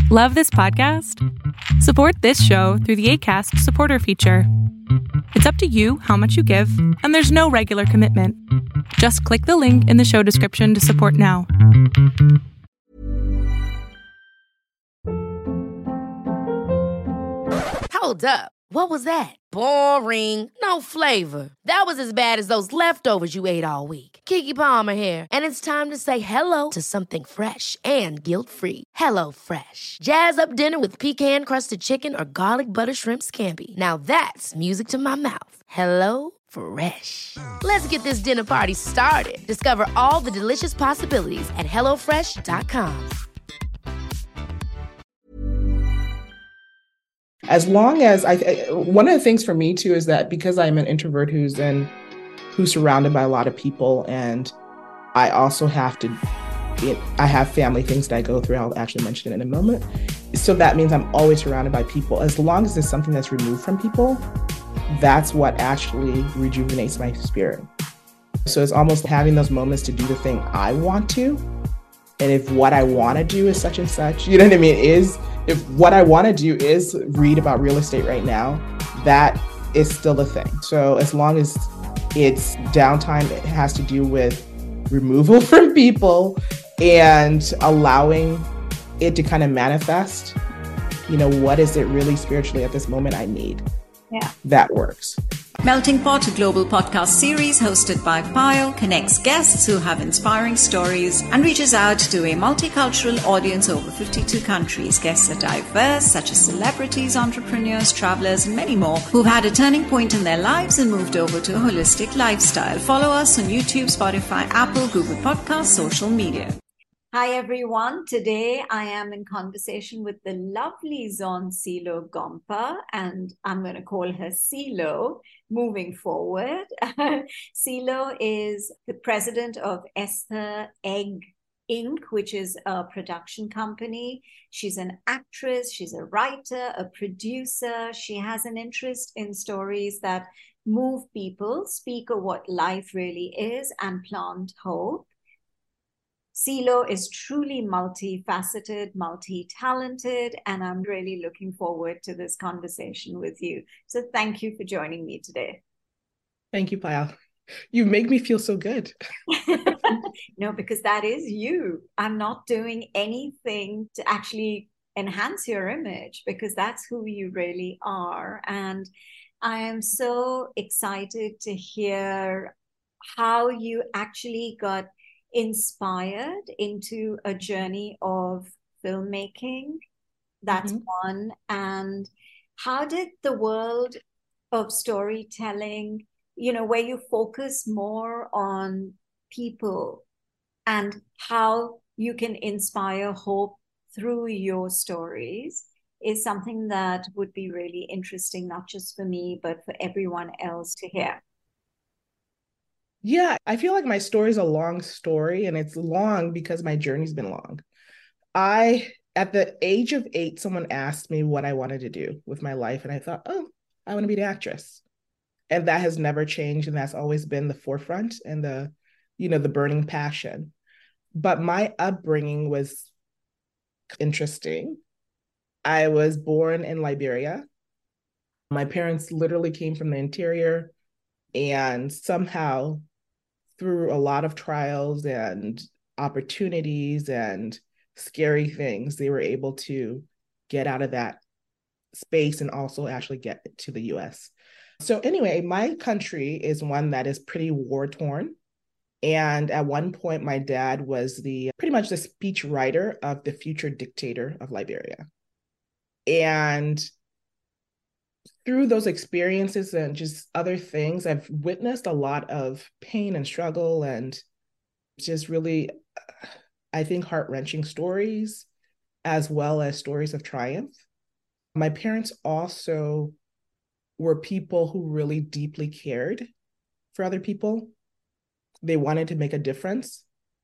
Love this podcast? Support this show through the Acast supporter feature. It's up to you how much you give, and there's no regular commitment. Just click the link in the show description to support now. Hold up. What was that? Boring. No flavor. That was as bad as those leftovers you ate all week. Keke Palmer here, and it's time to say hello to something fresh and guilt-free. Hello Fresh. Jazz up dinner with pecan-crusted chicken or garlic butter shrimp scampi. Now that's music to my mouth. Hello Fresh. Let's get this dinner party started. Discover all the delicious possibilities at hellofresh.com. As long as one of the things for me too is that because I'm an introvert who's surrounded by a lot of people, and I also I have family things that I go through. I'll actually mention it in a moment. So that means I'm always surrounded by people. As long as there's something that's removed from people, that's what actually rejuvenates my spirit. So it's almost having those moments to do the thing I want to. And if what I want to do is such and such, you know what I mean, if what I want to do is read about real estate right now, that is still a thing. So as long as it's downtime, it has to do with removal from people and allowing it to kind of manifest, what is it really spiritually at this moment I need? Yeah. That works. Melting Pot, a global podcast series hosted by Payal, connects guests who have inspiring stories and reaches out to a multicultural audience over 52 countries. Guests are diverse, such as celebrities, entrepreneurs, travelers, and many more who've had a turning point in their lives and moved over to a holistic lifestyle. Follow us on YouTube, Spotify, Apple, Google Podcasts, social media. Hi everyone. Today I am in conversation with the lovely Zon Silo Gompa, and I'm going to call her Silo moving forward. Silo is the president of Esther Egg Inc., which is a production company. She's an actress, she's a writer, a producer. She has an interest in stories that move people, speak of what life really is, and plant hope. Silo is truly multifaceted, multi-talented, and I'm really looking forward to this conversation with you. So thank you for joining me today. Thank you, Payal. You make me feel so good. No, because that is you. I'm not doing anything to actually enhance your image, because that's who you really are. And I am so excited to hear how you actually got inspired into a journey of filmmaking. That's one. And how did the world of storytelling, where you focus more on people and how you can inspire hope through your stories, is something that would be really interesting, not just for me, but for everyone else to hear. Yeah, I feel like my story is a long story, and it's long because my journey's been long. At the age of 8, someone asked me what I wanted to do with my life, and I thought, I want to be an actress. And that has never changed, and that's always been the forefront and the burning passion. But my upbringing was interesting. I was born in Liberia. My parents literally came from the interior, and somehow through a lot of trials and opportunities and scary things, they were able to get out of that space and also actually get to the US. So anyway, my country is one that is pretty war-torn. And at one point, my dad was pretty much the speech writer of the future dictator of Liberia. And through those experiences and just other things, I've witnessed a lot of pain and struggle and just really, I think, heart-wrenching stories, as well as stories of triumph. My parents also were people who really deeply cared for other people. They wanted to make a difference.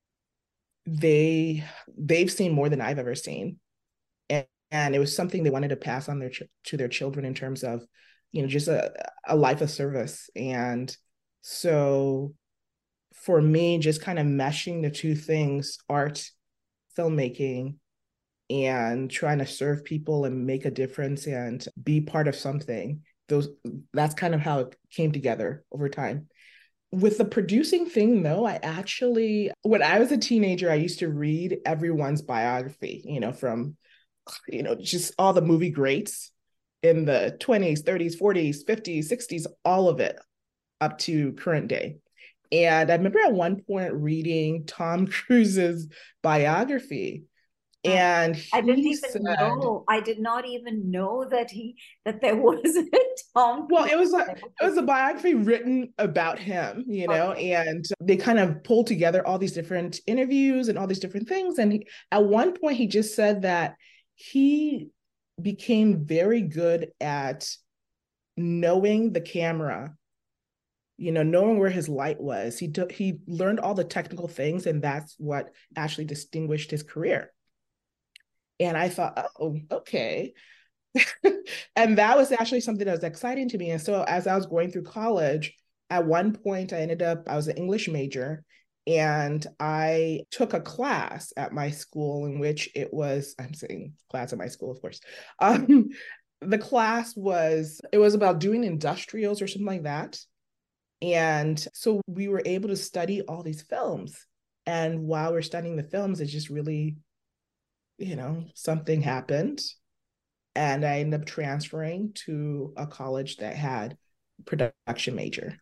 They've seen more than I've ever seen. And it was something they wanted to pass on to their children in terms of, just a life of service. And so for me, just kind of meshing the two things, art, filmmaking, and trying to serve people and make a difference and be part of something. That's kind of how it came together over time. With the producing thing, though, when I was a teenager, I used to read everyone's biography, from, just all the movie greats in the 20s, 30s, 40s, 50s, 60s, all of it up to current day. And I remember at one point reading Tom Cruise's biography, and I didn't he even said, know. I did not even know that there was a Tom well, Cruise. it was a biography written about him, Okay. and they kind of pulled together all these different interviews and all these different things. And at one point, he just said that he became very good at knowing the camera, knowing where his light was. He learned all the technical things, and that's what actually distinguished his career. And I thought, oh, okay. And that was actually something that was exciting to me. And so as I was going through college, at one point I was an English major, and I took a class at my school in which I'm saying class at my school, of course. The class it was about doing industrials or something like that. And so we were able to study all these films. And while we're studying the films, it just really, something happened. And I ended up transferring to a college that had production major.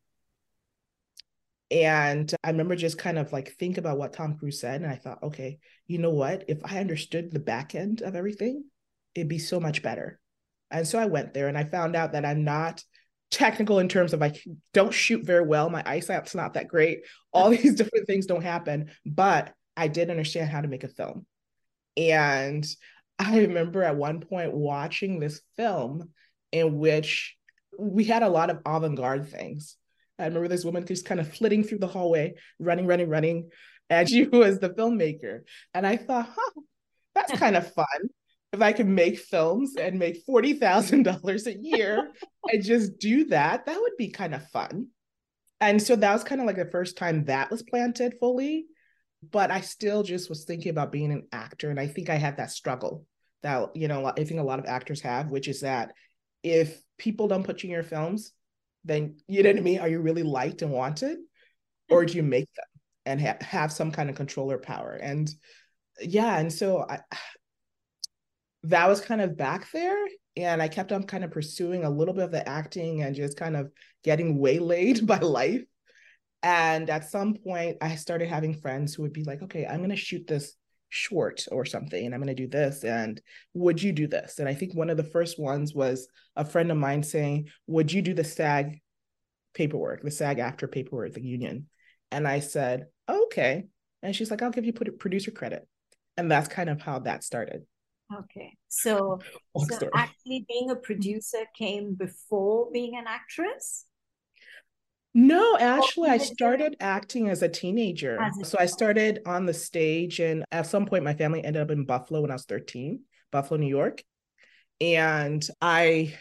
And I remember just kind of like think about what Tom Cruise said. And I thought, okay, you know what? If I understood the back end of everything, it'd be so much better. And so I went there and I found out that I'm not technical in terms of I don't shoot very well. My eyesight's not that great. All these different things don't happen, but I did understand how to make a film. And I remember at one point watching this film in which we had a lot of avant-garde things. I remember this woman just kind of flitting through the hallway, running, running, running, and she was the filmmaker. And I thought, that's kind of fun. If I could make films and make $40,000 a year and just do that, that would be kind of fun. And so that was kind of like the first time that was planted fully. But I still just was thinking about being an actor. And I think I had that struggle that, I think a lot of actors have, which is that if people don't put you in your films, then, you know what I mean? Are you really liked and wanted? Or do you make them and have some kind of control or power? And yeah, and so that was kind of back there. And I kept on kind of pursuing a little bit of the acting and just kind of getting waylaid by life. And at some point, I started having friends who would be like, okay, I'm going to shoot this short or something, and I'm going to do this. And would you do this? And I think one of the first ones was a friend of mine saying, would you do the SAG paperwork, the SAG after paperwork, the union? And I said, oh, okay. And she's like, I'll give you producer credit. And that's kind of how that started. Okay. So actually being a producer came before being an actress? No, actually, I started acting as a teenager. So I started on the stage, and at some point, my family ended up in Buffalo when I was 13, Buffalo, New York. And I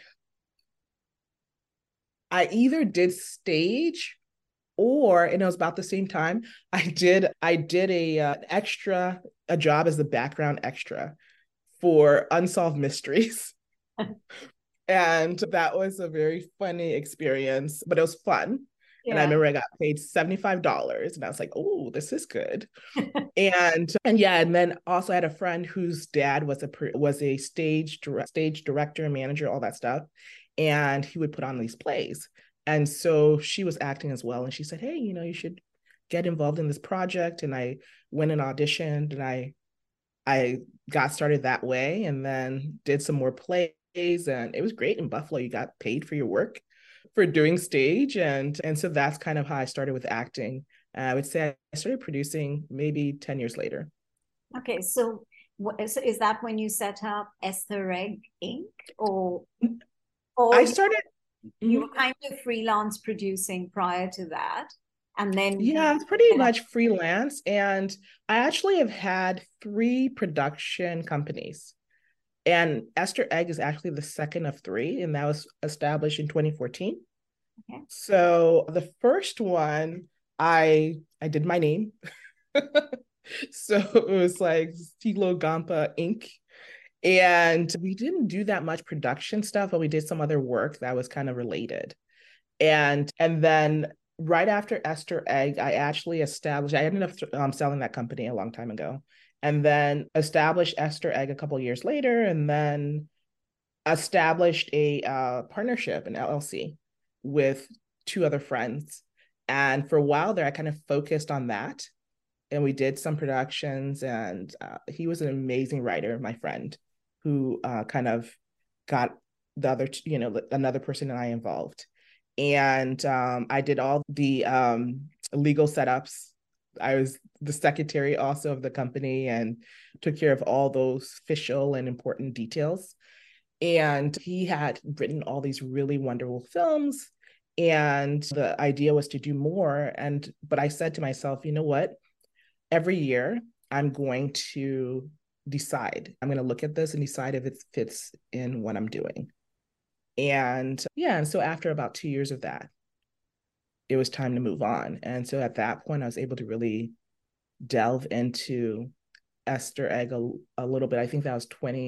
either did stage and it was about the same time, I did a job as the background extra for Unsolved Mysteries. And that was a very funny experience, but it was fun. Yeah. And I remember I got paid $75 and I was like, oh, this is good. and yeah, and then also I had a friend whose dad was a stage director and manager, all that stuff. And he would put on these plays. And so she was acting as well. And she said, hey, you should get involved in this project. And I went and auditioned, and I got started that way, and then did some more plays. And it was great in Buffalo. You got paid for your work for doing stage. And so that's kind of how I started with acting. I would say I started producing maybe 10 years later. Okay. So is that when you set up Esther Egg Inc? Or I started... You were kind of freelance producing prior to that? And then... Yeah, it's pretty much freelance. And I actually have had 3 production companies. And Esther Egg is actually the second of 3, and that was established in 2014. Okay. So the first one, I did my name. So it was like Stilo Gampa Inc. And we didn't do that much production stuff, but we did some other work that was kind of related. And then right after Esther Egg, I ended up selling that company a long time ago, and then established Esther Egg a couple of years later, and then established a partnership, an LLC, with two other friends. And for a while there, I kind of focused on that. And we did some productions, and he was an amazing writer, my friend, who kind of got the other, another person and I involved. And I did all the legal setups. I was the secretary also of the company and took care of all those official and important details. And he had written all these really wonderful films. And the idea was to do more. But I said to myself, you know what? Every year, I'm going to decide. I'm going to look at this and decide if it fits in what I'm doing. And so after about 2 years of that, it was time to move on. And so at that point, I was able to really delve into Esther Egg a little bit. I think that was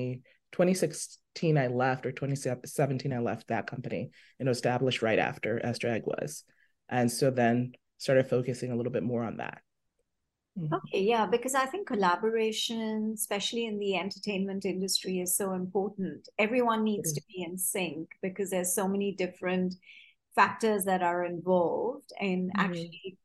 2016 I left, or 2017 I left that company, and established right after Esther Egg was. And so then started focusing a little bit more on that. Okay, yeah, because I think collaboration, especially in the entertainment industry, is so important. Everyone needs to be in sync because there's so many different factors that are involved. And actually,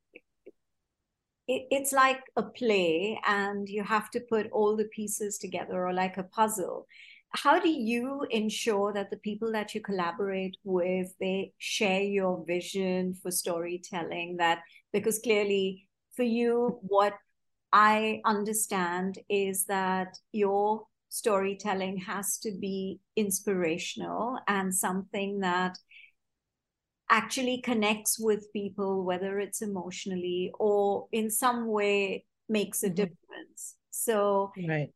it's like a play, and you have to put all the pieces together, or like a puzzle. How do you ensure that the people that you collaborate with, they share your vision for storytelling? Because clearly, for you, what I understand is that your storytelling has to be inspirational and something that actually connects with people, whether it's emotionally or in some way makes a difference. So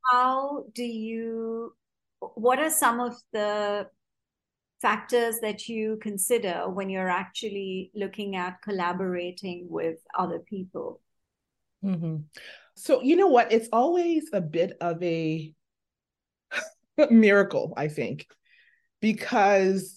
what are some of the factors that you consider when you're actually looking at collaborating with other people? So, you know what? It's always a bit of a miracle, I think, because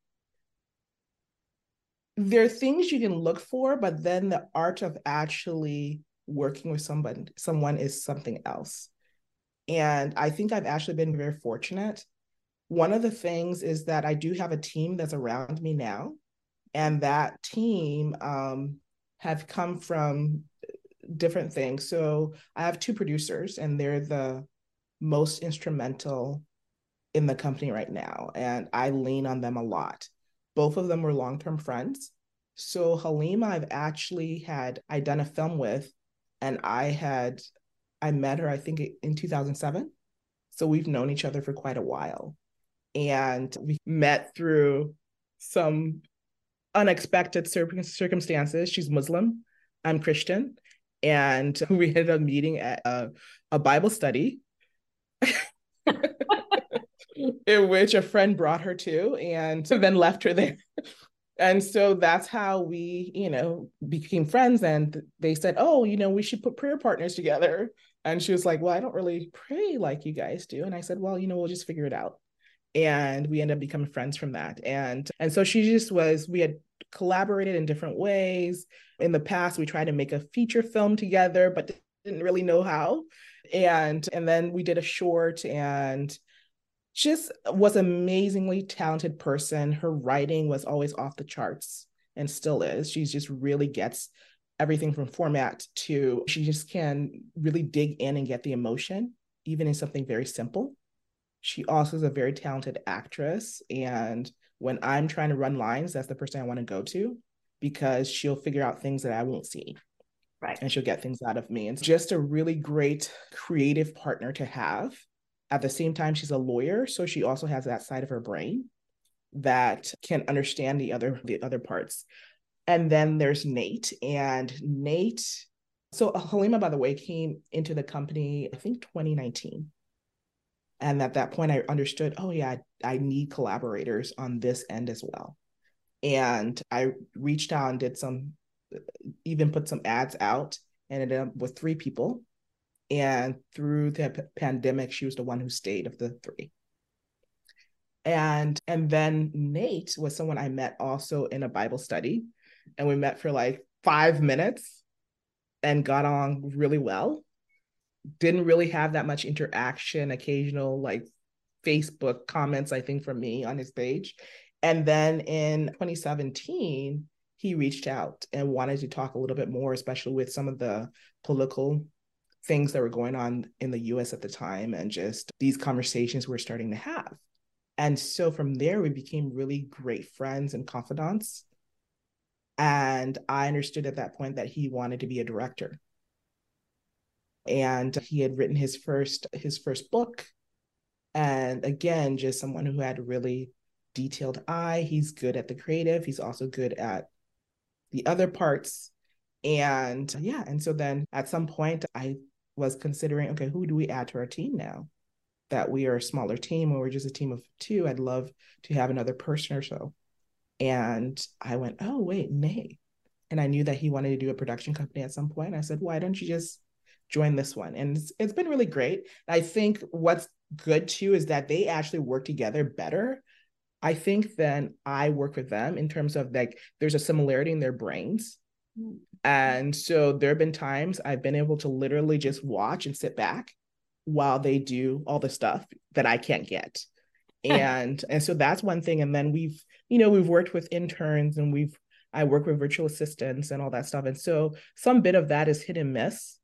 there are things you can look for, but then the art of actually working with someone is something else. And I think I've actually been very fortunate. One of the things is that I do have a team that's around me now, and that team have come from different things. So I have two producers, and they're the most instrumental in the company right now, and I lean on them a lot. Both of them were long-term friends. So Halima, I done a film with, and I met her, I think, in 2007. So we've known each other for quite a while. And we met through some unexpected circumstances. She's Muslim, I'm Christian. And we ended up meeting at a Bible study in which a friend brought her to, and then left her there. And so that's how we, became friends. And they said, oh, we should put prayer partners together. And she was like, well, I don't really pray like you guys do. And I said, well, we'll just figure it out. And we ended up becoming friends from that. And so we had collaborated in different ways. In the past, we tried to make a feature film together, but didn't really know how. And then we did a short, and just was an amazingly talented person. Her writing was always off the charts and still is. She just really gets everything from format to, she just can really dig in and get the emotion, even in something very simple. She also is a very talented actress. And when I'm trying to run lines, that's the person I want to go to, because she'll figure out things that I won't see. Right. And she'll get things out of me. And it's just a really great creative partner to have. At the same time, she's a lawyer, so she also has that side of her brain that can understand the other parts. And then there's Nate. So Halima, by the way, came into the company, I think 2019. And at that point, I understood, oh yeah, I need collaborators on this end as well. And I reached out and even put some ads out, and ended up with 3 people. And through the pandemic, she was the one who stayed of the three. And then Nate was someone I met also in a Bible study. And we met for like 5 minutes and got on really well. Didn't really have that much interaction, occasional like Facebook comments, I think, from me on his page. And then in 2017, he reached out and wanted to talk a little bit more, especially with some of the political things that were going on in the US at the time, and just these conversations we're starting to have. And so from there, we became really great friends and confidants. And I understood at that point that he wanted to be a director. And he had written his first book. And again, just someone who had a really detailed eye. He's good at the creative. He's also good at the other parts. And yeah, and so then at some point I was considering, okay, who do we add to our team now that we are a smaller team, or we're just a team of two? I'd love to have another person or so. And I went, oh, wait, Nate. And I knew that he wanted to do a production company at some point. I said, why don't you just join this one? And it's been really great. I think what's good too is that they actually work together better, I think, than I work with them, in terms of like there's a similarity in their brains. And so there have been times I've been able to literally just watch and sit back while they do all the stuff that I can't get. And so that's one thing. And then we've worked with interns, and I work with virtual assistants and all that stuff. And so some bit of that is hit and miss,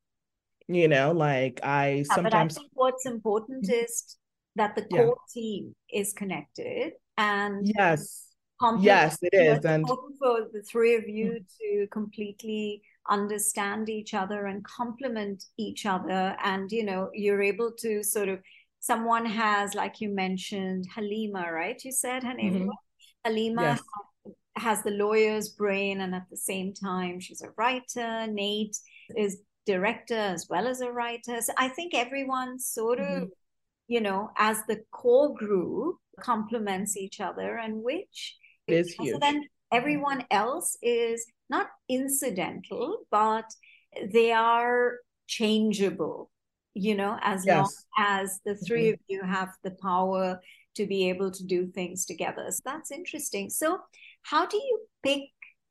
like I sometimes. But I think what's important is that the core team is connected, and yes, it is. It's important for the three of you to completely understand each other and complement each other. And, you're able to sort of, someone has, like you mentioned, Halima, right? You said her name was? Halima Yes. has the lawyer's brain, and at the same time, she's a writer. Nate is director as well as a writer. So I think everyone sort of, as the core group, complements each other, and which is huge. So then everyone else is not incidental, but they are changeable, as long as the three of you have the power to be able to do things together. So that's interesting. So how do you pick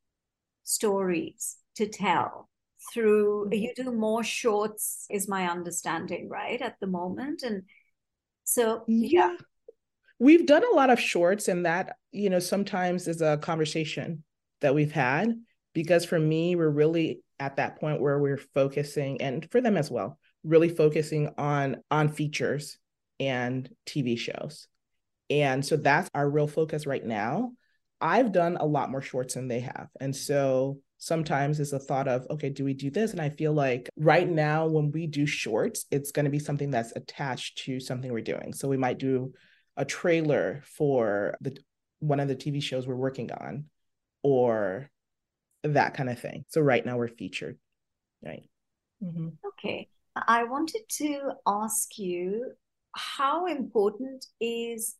stories to tell? Through, you do more shorts, is my understanding, right, at the moment? And so, yeah. We've done a lot of shorts, and that, sometimes is a conversation that we've had, because for me, we're really at that point where we're focusing, and for them as well, really focusing on features and TV shows. And so that's our real focus right now. I've done a lot more shorts than they have. And so sometimes it's a thought of, okay, do we do this? And I feel like right now when we do shorts, it's going to be something that's attached to something we're doing. So we might do a trailer for one of the TV shows we're working on, or that kind of thing. So right now we're featured, right? Okay. I wanted to ask you, how important is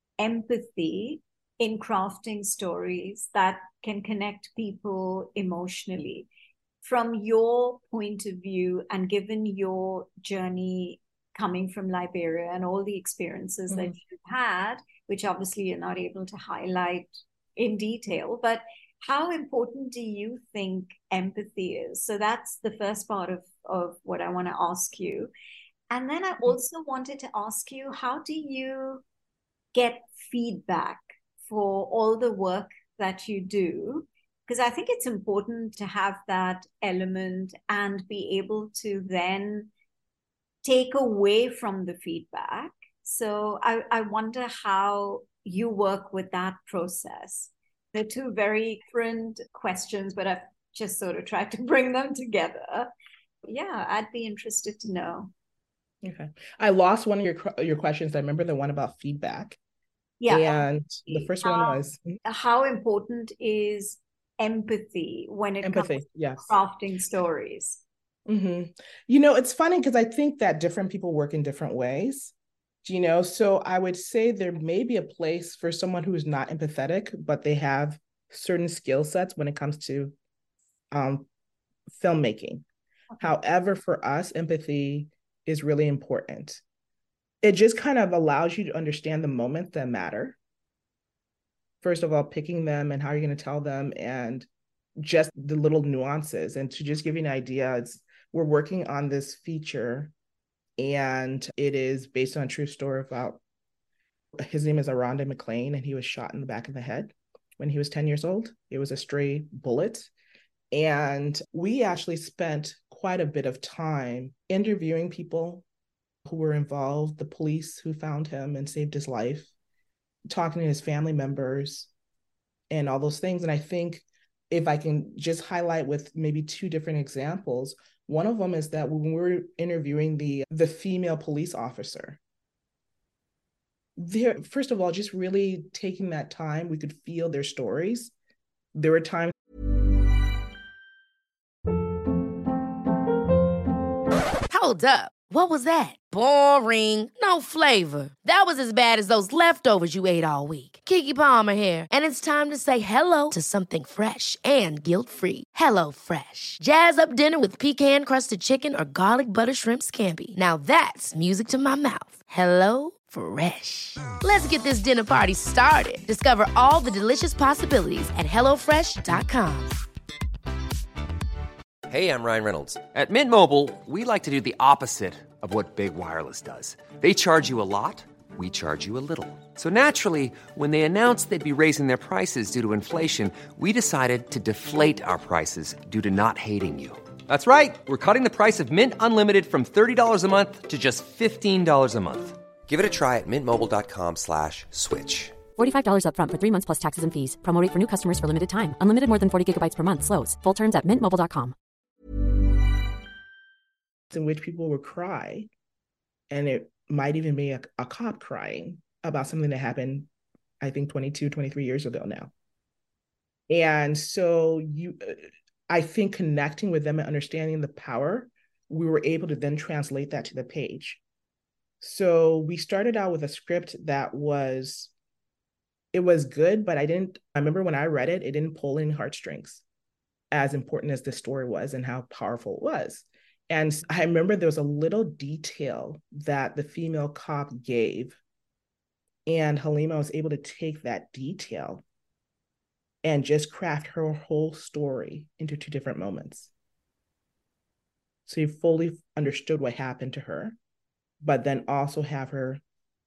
empathy in crafting stories that can connect people emotionally? From your point of view, and given your journey coming from Liberia and all the experiences that you've had, which obviously you're not able to highlight in detail, but how important do you think empathy is? So that's the first part of what I want to ask you. And then I also wanted to ask you, how do you get feedback for all the work that you do? Because I think it's important to have that element and be able to then take away from the feedback. So I wonder how you work with that process. They're two very different questions, but I've just sort of tried to bring them together. Yeah, I'd be interested to know. Okay. I lost one of your questions. I remember the one about feedback. Yeah. And the first one was, how important is empathy when it comes to crafting stories? It's funny because I think that different people work in different ways, so I would say there may be a place for someone who is not empathetic, but they have certain skill sets when it comes to filmmaking. However, for us, empathy is really important. It just kind of allows you to understand the moments that matter. First of all, picking them and how you're going to tell them, and just the little nuances. And to just give you an idea, we're working on this feature, and it is based on a true story about, his name is Aranda McLean, and he was shot in the back of the head when he was 10 years old. It was a stray bullet. And we actually spent quite a bit of time interviewing people who were involved, the police who found him and saved his life, talking to his family members and all those things. And I think if I can just highlight with maybe two different examples, one of them is that when we were interviewing the female police officer, there, first of all, just really taking that time, we could feel their stories. There were times. Hold up. What was that? Boring. No flavor. That was as bad as those leftovers you ate all week. Keke Palmer here. And it's time to say hello to something fresh and guilt-free. Hello Fresh. Jazz up dinner with pecan-crusted chicken or garlic butter shrimp scampi. Now that's music to my mouth. Hello Fresh. Let's get this dinner party started. Discover all the delicious possibilities at hellofresh.com. Hey, I'm Ryan Reynolds. At Mint Mobile, we like to do the opposite of what Big Wireless does. They charge you a lot, we charge you a little. So naturally, when they announced they'd be raising their prices due to inflation, we decided to deflate our prices due to not hating you. That's right. We're cutting the price of Mint Unlimited from $30 a month to just $15 a month. Give it a try at mintmobile.com/switch. $45 up front for 3 months plus taxes and fees. Promo rate for new customers for limited time. Unlimited more than 40 gigabytes per month. Slows full terms at mintmobile.com. In which people would cry, and it might even be a cop crying about something that happened, I think 22, 23 years ago now. And so I think connecting with them and understanding the power, we were able to then translate that to the page. So we started out with a script that was good, but I remember when I read it, it didn't pull any heartstrings, as important as the story was and how powerful it was. And I remember there was a little detail that the female cop gave, and Halima was able to take that detail and just craft her whole story into two different moments. So you fully understood what happened to her, but then also have her,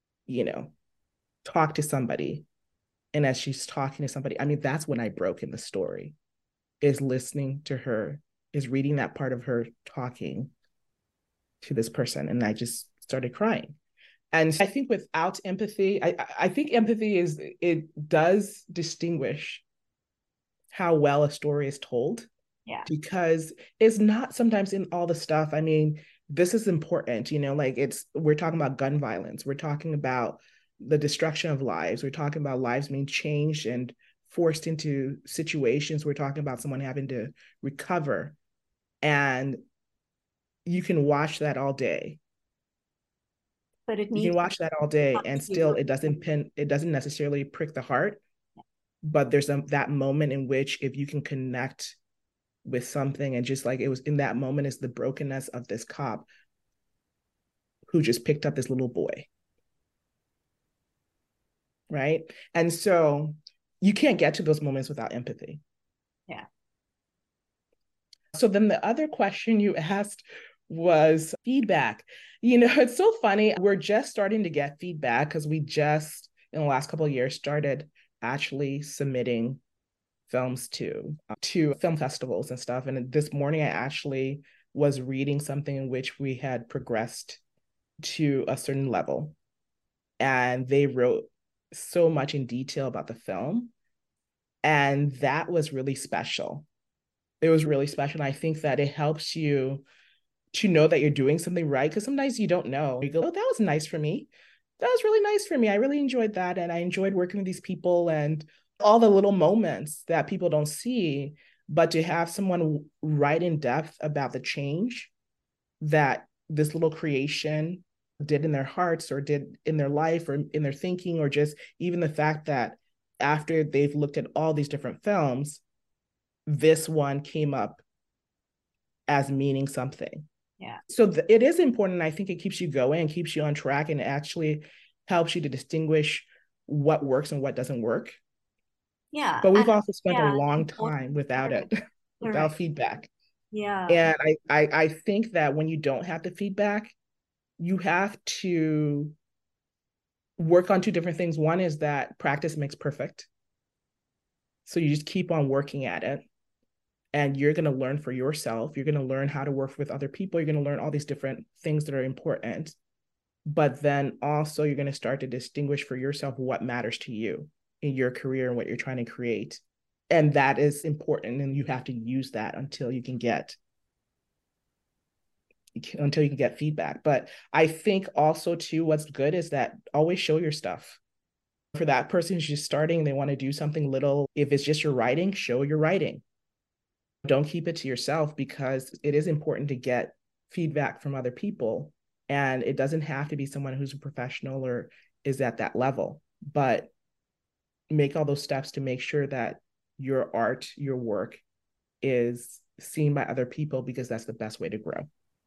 talk to somebody. And as she's talking to somebody, I mean, that's when I broke in the story, is listening to her, is reading that part of her talking to this person. And I just started crying. And I think without empathy, I think empathy it does distinguish how well a story is told. Yeah. Because it's not sometimes in all the stuff. I mean, this is important, we're talking about gun violence. We're talking about the destruction of lives. We're talking about lives being changed and forced into situations. We're talking about someone having to recover. And you can watch that all day. But you can watch that all day and still it doesn't necessarily prick the heart. But there's that moment in which if you can connect with something, and just like it was in that moment is the brokenness of this cop who just picked up this little boy. Right? And so you can't get to those moments without empathy. Yeah. So then the other question you asked was feedback. It's so funny. We're just starting to get feedback because we just, in the last couple of years, started actually submitting films to film festivals and stuff. And this morning, I actually was reading something in which we had progressed to a certain level. And they wrote so much in detail about the film. And that was really special. It was really special. And I think that it helps you to know that you're doing something right. Because sometimes you don't know. You go, oh, that was nice for me. That was really nice for me. I really enjoyed that. And I enjoyed working with these people and all the little moments that people don't see. But to have someone write in depth about the change that this little creation did in their hearts or did in their life or in their thinking, or just even the fact that after they've looked at all these different films, this one came up as meaning something. Yeah. So it is important. I think it keeps you going, keeps you on track, and it actually helps you to distinguish what works and what doesn't work. Yeah. But we've And also spent a yeah, long important. time without it, without feedback. Yeah. And I think that when you don't have the feedback, you have to work on two different things. One is that practice makes perfect. So you just keep on working at it, and you're going to learn for yourself. You're going to learn how to work with other people. You're going to learn all these different things that are important. But then also you're going to start to distinguish for yourself what matters to you in your career and what you're trying to create. And that is important. And you have to use that until you can get feedback. But I think also too, what's good is that always show your stuff. For that person who's just starting, they want to do something little. If it's just your writing, show your writing. Don't keep it to yourself, because it is important to get feedback from other people. And it doesn't have to be someone who's a professional or is at that level, but make all those steps to make sure that your art, your work is seen by other people, because that's the best way to grow.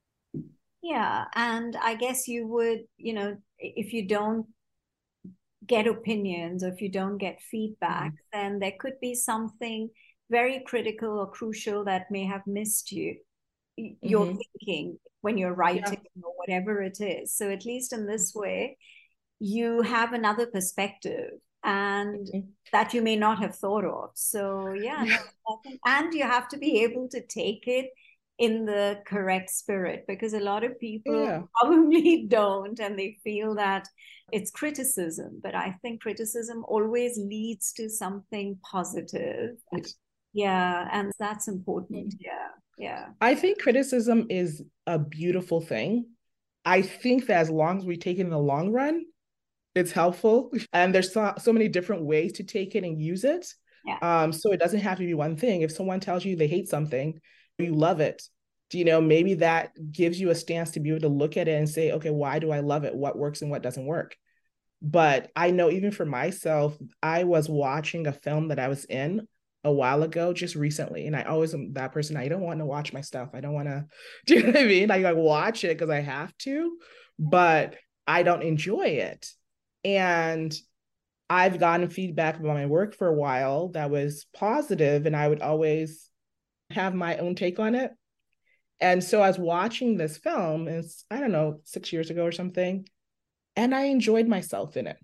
Yeah. And I guess you would, if you don't get opinions or if you don't get feedback, then there could be something very critical or crucial that may have missed your thinking when you're writing or whatever it is. So at least in this way, you have another perspective and that you may not have thought of. So and you have to be able to take it in the correct spirit, because a lot of people probably don't, and they feel that it's criticism. But I think criticism always leads to something positive. Yeah, and that's important. Yeah. I think criticism is a beautiful thing. I think that as long as we take it in the long run, it's helpful. And there's so many different ways to take it and use it. Yeah. So it doesn't have to be one thing. If someone tells you they hate something, you love it, maybe that gives you a stance to be able to look at it and say, okay, why do I love it? What works and what doesn't work? But I know even for myself, I was watching a film that I was in a while ago, just recently. And I always am that person. I don't want to watch my stuff. I don't want to, do you know what I mean? I watch it because I have to, but I don't enjoy it. And I've gotten feedback about my work for a while that was positive, and I would always have my own take on it. And so I was watching this film, and I don't know, 6 years ago or something, and I enjoyed myself in it.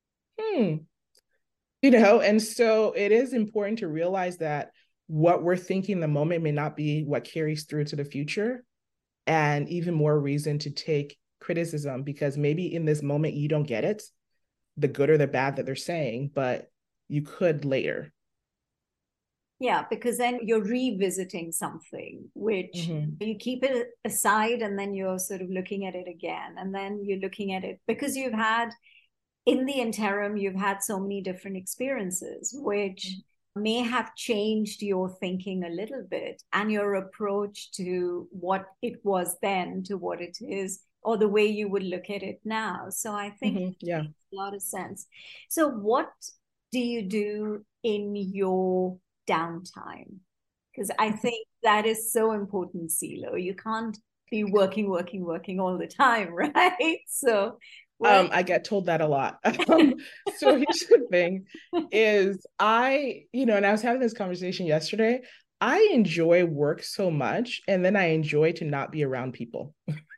And so it is important to realize that what we're thinking in the moment may not be what carries through to the future, and even more reason to take criticism, because maybe in this moment you don't get it, the good or the bad that they're saying, but you could later. Yeah, because then you're revisiting something, which you keep it aside, and then you're sort of looking at it again, and then you're looking at it because in the interim, you've had so many different experiences, which may have changed your thinking a little bit and your approach to what it was then to what it is, or the way you would look at it now. So I think it makes a lot of sense. So what do you do in your downtime? Because I think that is so important, CeeLo. You can't be working all the time, right? So I get told that a lot. So here's the thing is and I was having this conversation yesterday. I enjoy work so much, and then I enjoy to not be around people.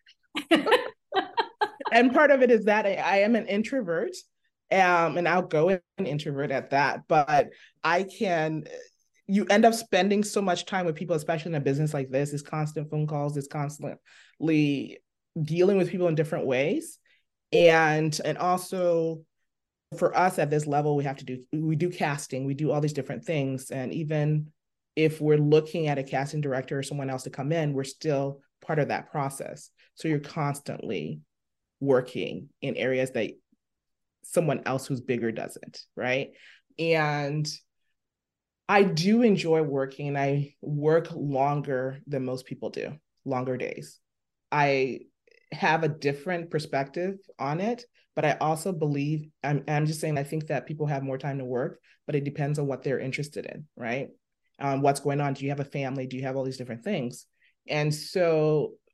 And part of it is that I am an introvert, and I'll go an introvert at that, but you end up spending so much time with people, especially in a business like this. It's constant phone calls, it's constantly dealing with people in different ways. And also for us at this level, we do casting, we do all these different things. And even if we're looking at a casting director or someone else to come in, we're still part of that process. So you're constantly working in areas that someone else who's bigger doesn't, right? And I do enjoy working. I work longer than most people do, longer days. I have a different perspective on it, but I also believe, I'm just saying, I think that people have more time to work, but it depends on what they're interested in, right? What's going on? Do you have a family? Do you have all these different things? And so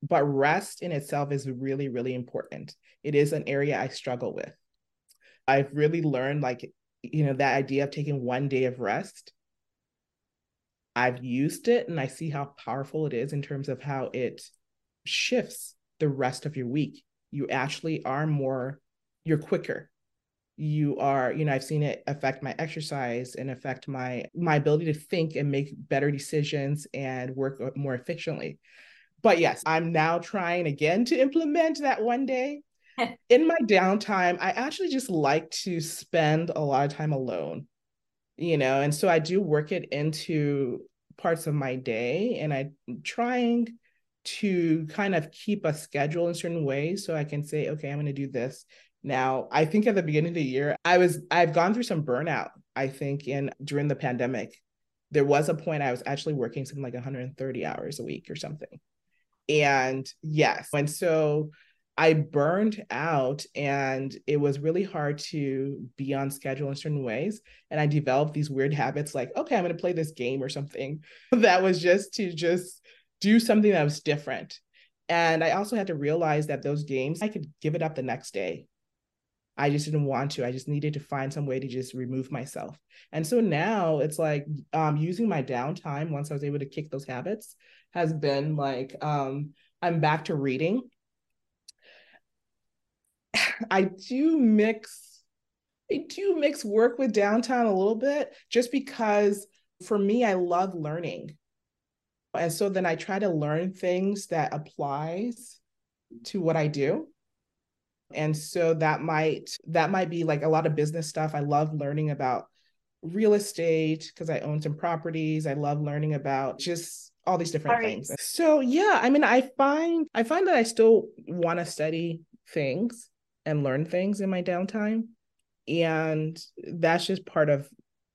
But rest in itself is really, really important. It is an area I struggle with. I've really learned, like, that idea of taking one day of rest. I've used it and I see how powerful it is in terms of how it shifts the rest of your week. You actually are you're quicker. You are, I've seen it affect my exercise and affect my ability to think and make better decisions and work more efficiently. But yes, I'm now trying again to implement that one day. In my downtime, I actually just like to spend a lot of time alone, and so I do work it into parts of my day, and I'm trying to kind of keep a schedule in certain ways so I can say, okay, I'm going to do this. Now, I think at the beginning of the year, I've gone through some burnout. I think during the pandemic, there was a point I was actually working something like 130 hours a week or something. And yes, and so I burned out, and it was really hard to be on schedule in certain ways. And I developed these weird habits like, okay, I'm going to play this game or something that was just to do something that was different. And I also had to realize that those games, I could give it up the next day. I just didn't want to. I just needed to find some way to just remove myself. And so now it's like using my downtime once I was able to kick those habits has been like, I'm back to reading. I do mix work with downtime a little bit, just because for me, I love learning. And so then I try to learn things that applies to what I do. And so that might be like a lot of business stuff. I love learning about real estate because I own some properties. I love learning about just all these different things. So yeah, I mean, I find that I still want to study things and learn things in my downtime. And that's just part of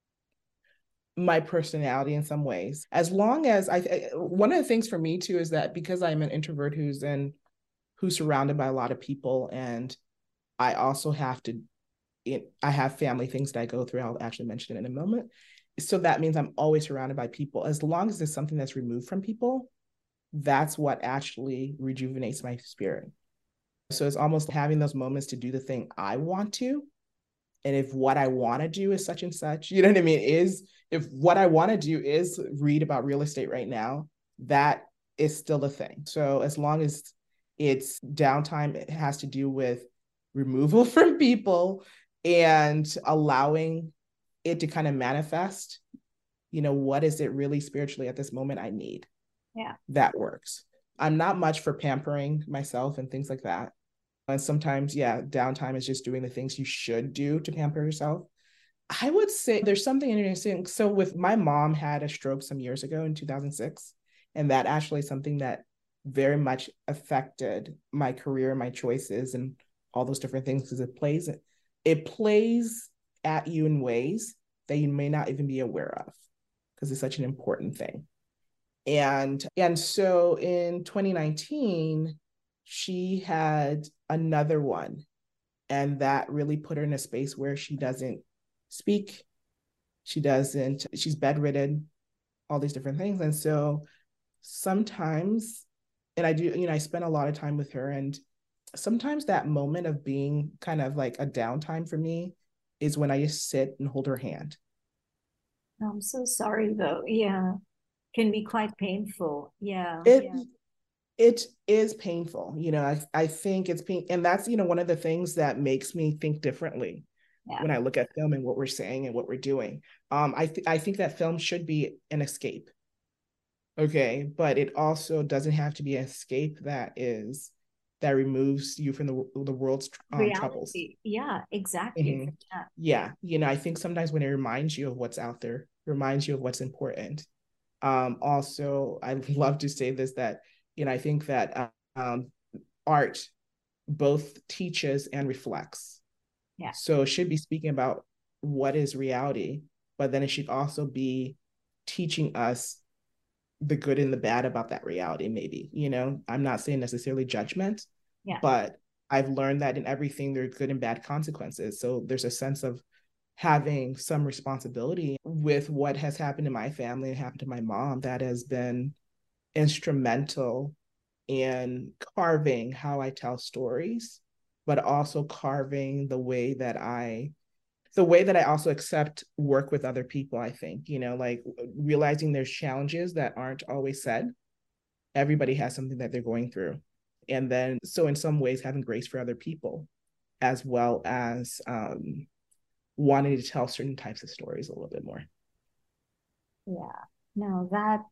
my personality in some ways. As long as one of the things for me too is that because I'm an introvert who's surrounded by a lot of people, and I also have I have family things that I go through. I'll actually mention it in a moment. So that means I'm always surrounded by people. As long as there's something that's removed from people, that's what actually rejuvenates my spirit. So it's almost having those moments to do the thing I want to. And if what I want to do is such and such, you know what I mean? If what I want to do is read about real estate right now, that is still a thing. So as long as it's downtime, it has to do with removal from people and allowing it to kind of manifest, what is it really spiritually at this moment I need? Yeah. That works. I'm not much for pampering myself and things like that. And sometimes, yeah, downtime is just doing the things you should do to pamper yourself. I would say there's something interesting. So with my mom had a stroke some years ago in 2006, and that actually is something that very much affected my career, my choices, and all those different things, because it plays at you in ways that you may not even be aware of, because it's such an important thing. And so in 2019, she had another one, and that really put her in a space where she doesn't speak. She's bedridden, all these different things. And so sometimes, and I spend a lot of time with her, and sometimes that moment of being kind of like a downtime for me is when I just sit and hold her hand. I'm so sorry though. Yeah. Can be quite painful. Yeah. It is painful. I think it's pain. And that's, one of the things that makes me think differently when I look at film and what we're saying and what we're doing. I think that film should be an escape. Okay. But it also doesn't have to be an escape that removes you from the world's troubles. Yeah, exactly. Mm-hmm. Yeah. I think sometimes when it reminds you of what's out there, reminds you of what's important. Also, I love to say this, that, I think that art both teaches and reflects. Yeah. So it should be speaking about what is reality, but then it should also be teaching us the good and the bad about that reality, maybe. I'm not saying necessarily judgment, but I've learned that in everything there's good and bad consequences. So there's a sense of having some responsibility with what has happened in my family and happened to my mom that has been instrumental in carving how I tell stories, but also carving the way that I also accept work with other people. I think, like realizing there's challenges that aren't always said. Everybody has something that they're going through. And then, so in some ways, having grace for other people, as well as wanting to tell certain types of stories a little bit more. Yeah, no,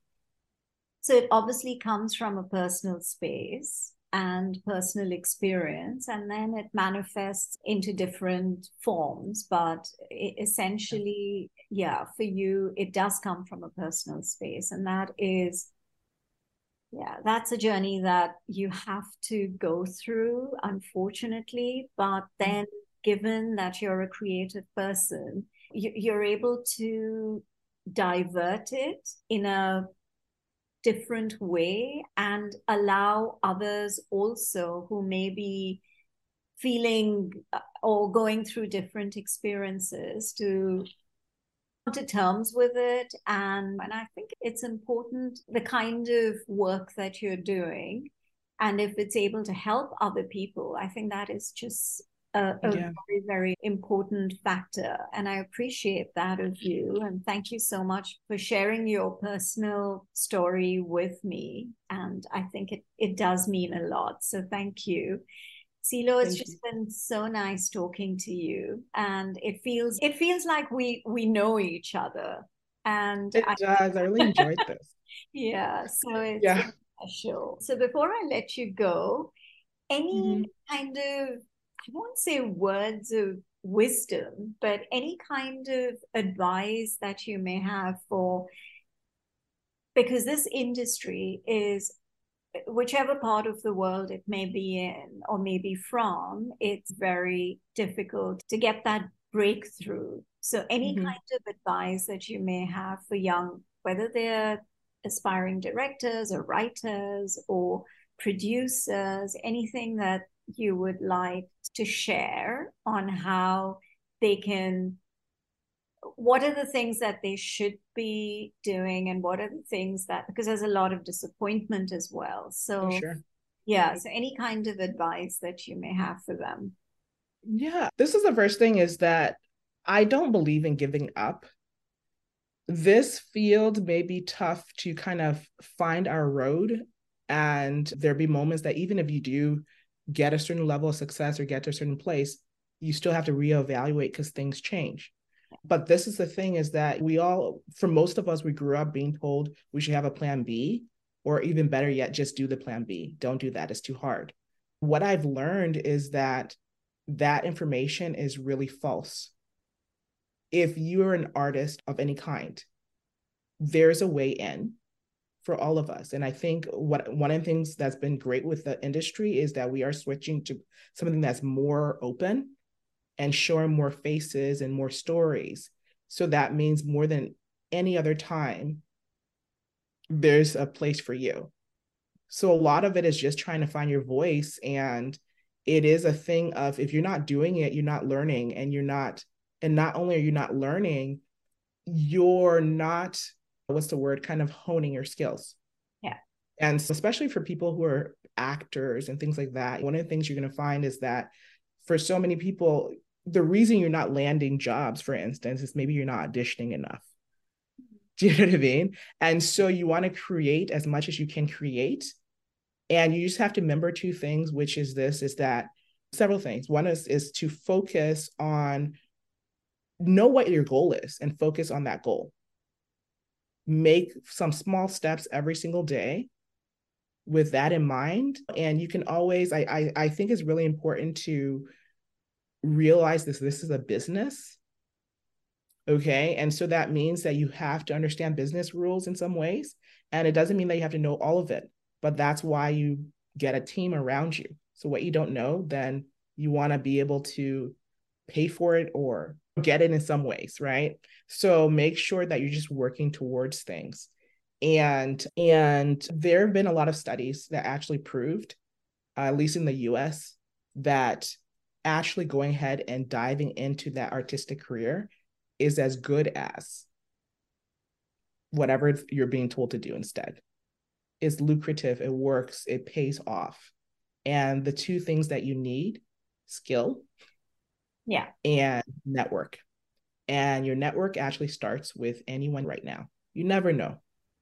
so it obviously comes from a personal space and personal experience, and then it manifests into different forms. But essentially, yeah, for you, it does come from a personal space. And that's a journey that you have to go through, unfortunately. But then, given that you're a creative person, you're able to divert it in a different way and allow others also who may be feeling or going through different experiences to come to terms with it. And I think it's important, the kind of work that you're doing, and if it's able to help other people, I think that is just a very, very important factor. And I appreciate that of you. And thank you so much for sharing your personal story with me. And I think it does mean a lot. So thank you. Silo, it's just been so nice talking to you. And it feels like we know each other. And it does. I really enjoyed this. Yeah. So it's special. So before I let you go, any kind of, I won't say words of wisdom, but any kind of advice that you may have because this industry is, whichever part of the world it may be in or maybe from, it's very difficult to get that breakthrough. So any kind of advice that you may have for young, whether they're aspiring directors or writers or producers, anything that you would like to share on how they can, what are the things that they should be doing, and what are the things that, because there's a lot of disappointment as well. So so any kind of advice that you may have for them. This is the first thing, is that I don't believe in giving up. This field may be tough to kind of find our road, and there'll be moments that even if you do get a certain level of success or get to a certain place, you still have to reevaluate because things change. But this is the thing, is that for most of us, we grew up being told we should have a plan B, or even better yet, just do the plan B. Don't do that. It's too hard. What I've learned is that information is really false. If you're an artist of any kind, there's a way in for all of us. And I think one of the things that's been great with the industry is that we are switching to something that's more open and showing more faces and more stories. So that means more than any other time, there's a place for you. So a lot of it is just trying to find your voice. And it is a thing of, if you're not doing it, you're not learning, and not only are you not learning, you're not, kind of honing your skills. Yeah. And especially for people who are actors and things like that, one of the things you're going to find is that for so many people, the reason you're not landing jobs, for instance, is maybe you're not auditioning enough. Do you know what I mean? And so you want to create as much as you can create. And you just have to remember two things, which is that several things. One is to focus on, know what your goal is and focus on that goal. Make some small steps every single day with that in mind. And you can always, I think it's really important to realize this is a business. Okay. And so that means that you have to understand business rules in some ways. And it doesn't mean that you have to know all of it, but that's why you get a team around you. So what you don't know, then you want to be able to pay for it or get it in some ways, right? So make sure that you're just working towards things. And there have been a lot of studies that actually proved, at least in the US, that actually going ahead and diving into that artistic career is as good as whatever you're being told to do instead. is lucrative, it works, it pays off. And the two things that you need, skill and network. And your network actually starts with anyone right now. You never know.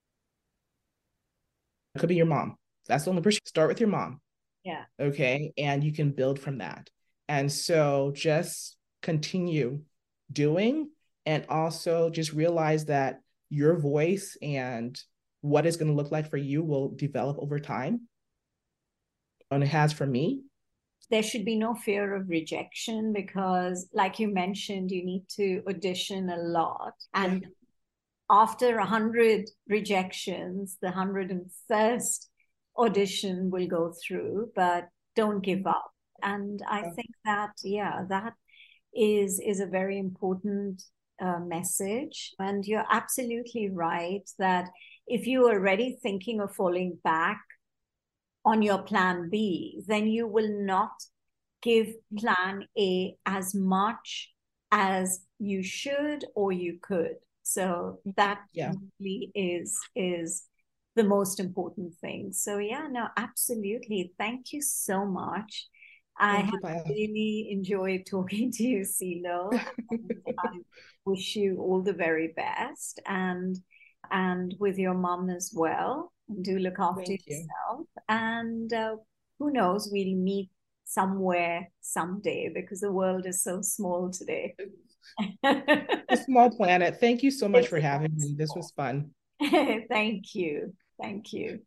It could be your mom. That's the only person. Start with your mom. Yeah. Okay. And you can build from that. And so just continue doing, and also just realize that your voice and what it's going to look like for you will develop over time. And it has for me. There should be no fear of rejection because, like you mentioned, you need to audition a lot. And after 100 rejections, the 101st audition will go through, but don't give up. And I think that, that is a very important message. And you're absolutely right that if you're already thinking of falling back on your plan B, then you will not give plan A as much as you should or you could. So that really is the most important thing. So absolutely. Thank you so much. I have really enjoyed talking to you, CeeLo. I wish you all the very best, and with your mom as well. Do look after yourself. And who knows, we'll meet somewhere someday because the world is so small today. A small planet. Thank you so much for having me. This was fun. Thank you. Thank you.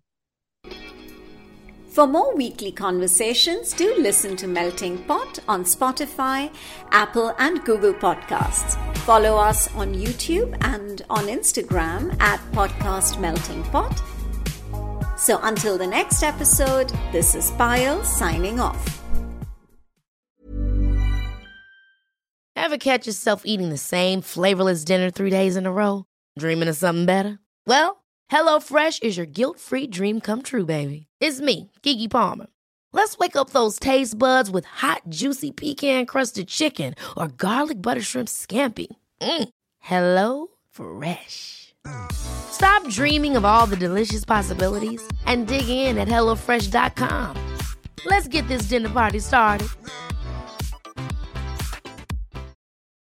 For more weekly conversations, do listen to Melting Pot on Spotify, Apple, and Google Podcasts. Follow us on YouTube and on Instagram at Podcast Melting Pot. So until the next episode, this is Payal signing off. Ever catch yourself eating the same flavorless dinner 3 days in a row? Dreaming of something better? Well, HelloFresh is your guilt-free dream come true, baby. It's me, Keke Palmer. Let's wake up those taste buds with hot, juicy pecan-crusted chicken or garlic butter shrimp scampi. Hello Fresh. Stop dreaming of all the delicious possibilities and dig in at HelloFresh.com. Let's get this dinner party started.